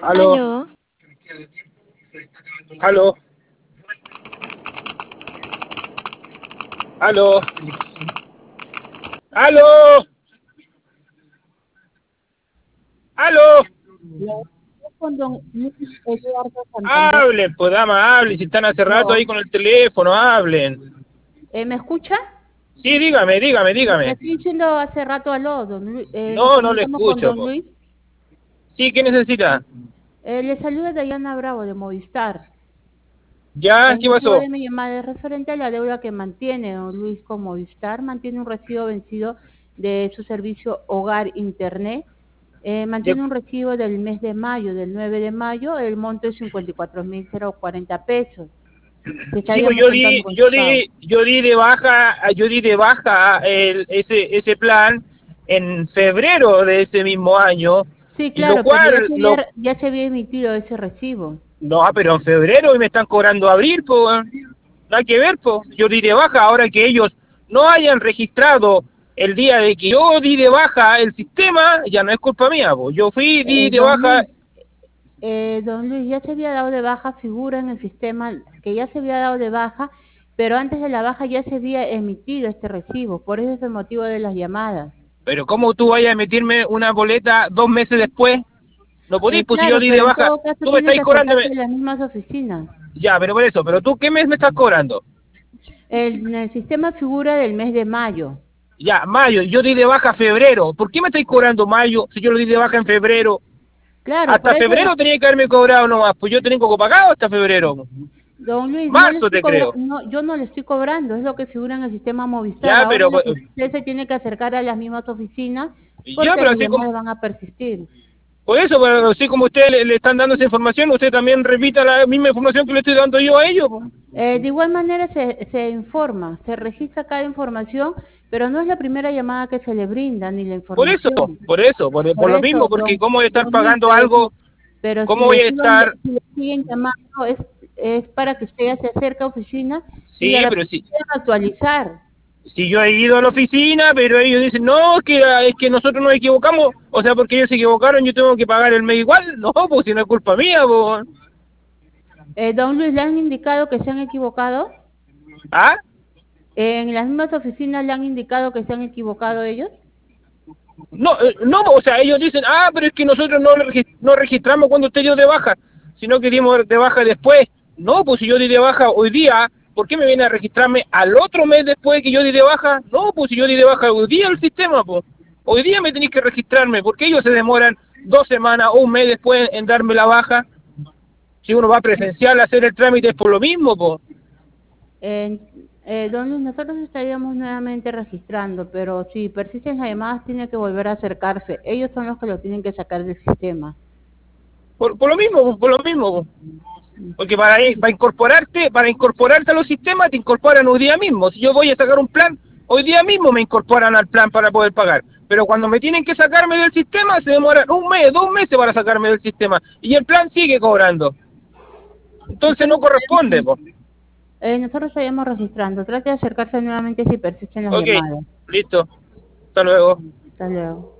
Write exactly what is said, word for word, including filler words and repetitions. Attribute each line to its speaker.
Speaker 1: Aló,
Speaker 2: Aló,
Speaker 1: aló, aló, aló, aló.
Speaker 3: La con don Luis Eduardo Santander.
Speaker 1: Hablen, pues dama, hablen. Si están hace rato
Speaker 3: No.
Speaker 1: ahí con el teléfono, hablen.
Speaker 3: Eh, ¿me escucha?
Speaker 1: Sí, dígame, dígame,
Speaker 3: Le
Speaker 1: dígame.
Speaker 3: estoy diciendo hace rato aló, don Luis. Eh, nos
Speaker 1: No, no le
Speaker 3: comunicamos con
Speaker 1: escucho,
Speaker 3: don
Speaker 1: po.
Speaker 3: Luis.
Speaker 1: Sí, ¿qué necesita?
Speaker 3: Eh, le saluda Dayana Bravo de Movistar.
Speaker 1: ¿Ya?
Speaker 3: El
Speaker 1: ¿Qué
Speaker 3: motivo
Speaker 1: pasó?
Speaker 3: de mi llamada es referente a la deuda que mantiene don Luis con Movistar. Mantiene un recibo vencido de su servicio Hogar Internet. Eh,
Speaker 1: De-
Speaker 3: mantiene un recibo del mes de mayo, del nueve de mayo. El monto es cincuenta y cuatro mil cuarenta pesos. Se
Speaker 1: Sí, pues
Speaker 3: estaríamos
Speaker 1: yo
Speaker 3: contando
Speaker 1: di,
Speaker 3: con
Speaker 1: yo
Speaker 3: su pago.
Speaker 1: di, yo di de baja, yo di de baja el, ese, ese plan en febrero de ese mismo año,
Speaker 3: Sí,
Speaker 1: y lo
Speaker 3: claro, pero ya
Speaker 1: cual,
Speaker 3: se
Speaker 1: lo,
Speaker 3: había, ya se había emitido ese recibo.
Speaker 1: no, pero en febrero y me están cobrando abril, pues, nada que ver, pues. Yo di de baja, ahora que ellos no hayan registrado el día de que yo di de baja el sistema, ya no es culpa mía, pues. Yo fui, di
Speaker 3: Eh,
Speaker 1: de
Speaker 3: don
Speaker 1: baja,
Speaker 3: Luis, eh, don Luis, ya se había dado de baja, figura en el sistema que ya se había dado de baja, pero antes de la baja ya se había emitido este recibo, por eso es el motivo de las llamadas.
Speaker 1: pero ¿cómo tú vayas a emitirme una boleta dos meses después? No podís,
Speaker 3: Eh,
Speaker 1: pues si yo
Speaker 3: claro,
Speaker 1: di de
Speaker 3: pero en
Speaker 1: baja,
Speaker 3: todo caso
Speaker 1: tú me
Speaker 3: tiene
Speaker 1: estáis
Speaker 3: que
Speaker 1: cobrándome,
Speaker 3: acercarse a las mismas oficinas.
Speaker 1: ya, pero por eso, pero tú, ¿qué mes me estás cobrando?
Speaker 3: El- en el sistema figura del mes de mayo.
Speaker 1: Ya, mayo, yo di de baja febrero, ¿por qué me estáis cobrando mayo si yo lo di de baja en febrero?
Speaker 3: Claro, por
Speaker 1: Hasta
Speaker 3: eso,
Speaker 1: febrero tenía que haberme cobrado nomás, pues yo tengo pagado hasta febrero.
Speaker 3: don Luis, no le
Speaker 1: Marzo
Speaker 3: estoy
Speaker 1: te
Speaker 3: cobra-
Speaker 1: creo.
Speaker 3: no, yo no le estoy cobrando, es lo que figura en el sistema Movistar.
Speaker 1: Ya,
Speaker 3: Ahora
Speaker 1: pero
Speaker 3: lo
Speaker 1: pues,
Speaker 3: que usted se tiene que acercar a las mismas oficinas
Speaker 1: yo,
Speaker 3: porque
Speaker 1: pero
Speaker 3: las
Speaker 1: así como,
Speaker 3: llamadas van a persistir.
Speaker 1: por eso, pero así como ustedes le, le están dando esa información, usted también repita la misma información que le estoy dando yo a ellos, po.
Speaker 3: Eh, de igual manera se, se informa, se registra cada información, pero no es la primera llamada que se le brinda ni la
Speaker 1: Por eso,
Speaker 3: información.
Speaker 1: por eso, por,
Speaker 3: Por
Speaker 1: por lo mismo,
Speaker 3: eso,
Speaker 1: porque
Speaker 3: don,
Speaker 1: cómo voy a estar
Speaker 3: don Luis,
Speaker 1: pagando
Speaker 3: pero si,
Speaker 1: algo,
Speaker 3: pero si
Speaker 1: cómo voy
Speaker 3: le
Speaker 1: a
Speaker 3: siguen,
Speaker 1: estar,
Speaker 3: si le siguen llamando es, es para que usted ya se acerque a oficina y de
Speaker 1: sí, pero
Speaker 3: repente
Speaker 1: si,
Speaker 3: puedan actualizar.
Speaker 1: si yo he ido a la oficina, pero ellos dicen, no, es que, es que nosotros nos equivocamos, o sea, porque ellos se equivocaron, yo tengo que pagar el mes igual, no, pues si no es culpa mía, pues.
Speaker 3: Eh, don Luis, ¿le han indicado que se han equivocado?
Speaker 1: ¿Ah?
Speaker 3: ¿En las mismas oficinas le han indicado que se han equivocado ellos?
Speaker 1: No, eh, no, o sea, ellos dicen, ah, pero es que nosotros no, regi- no registramos cuando usted dio de baja, sino que dimos de baja después. No, pues si yo di de baja hoy día, ¿por qué me viene a registrarme al otro mes después que yo di de baja? No, pues si yo di de baja hoy día el sistema, pues. Hoy día me tenéis que registrarme, porque ellos se demoran dos semanas o un mes después en darme la baja. Si uno va presencial a hacer el trámite es por lo mismo, pues.
Speaker 3: Eh, eh, don Luis, nosotros estaríamos nuevamente registrando, pero si persisten las llamadas, tiene que volver a acercarse. Ellos son los que lo tienen que sacar del sistema.
Speaker 1: Por, por lo mismo, por lo mismo. Porque para, para incorporarte, para incorporarte a los sistemas te incorporan hoy día mismo. Si yo voy a sacar un plan, hoy día mismo me incorporan al plan para poder pagar. Pero cuando me tienen que sacarme del sistema, se demoran un mes, dos meses para sacarme del sistema. Y el plan sigue cobrando. Entonces no
Speaker 3: Nosotros
Speaker 1: corresponde,
Speaker 3: estaríamos,
Speaker 1: po.
Speaker 3: eh, nosotros estaríamos registrando. Trate de acercarse nuevamente si persisten las
Speaker 1: Ok,
Speaker 3: llamadas.
Speaker 1: listo. Hasta luego.
Speaker 3: Hasta luego.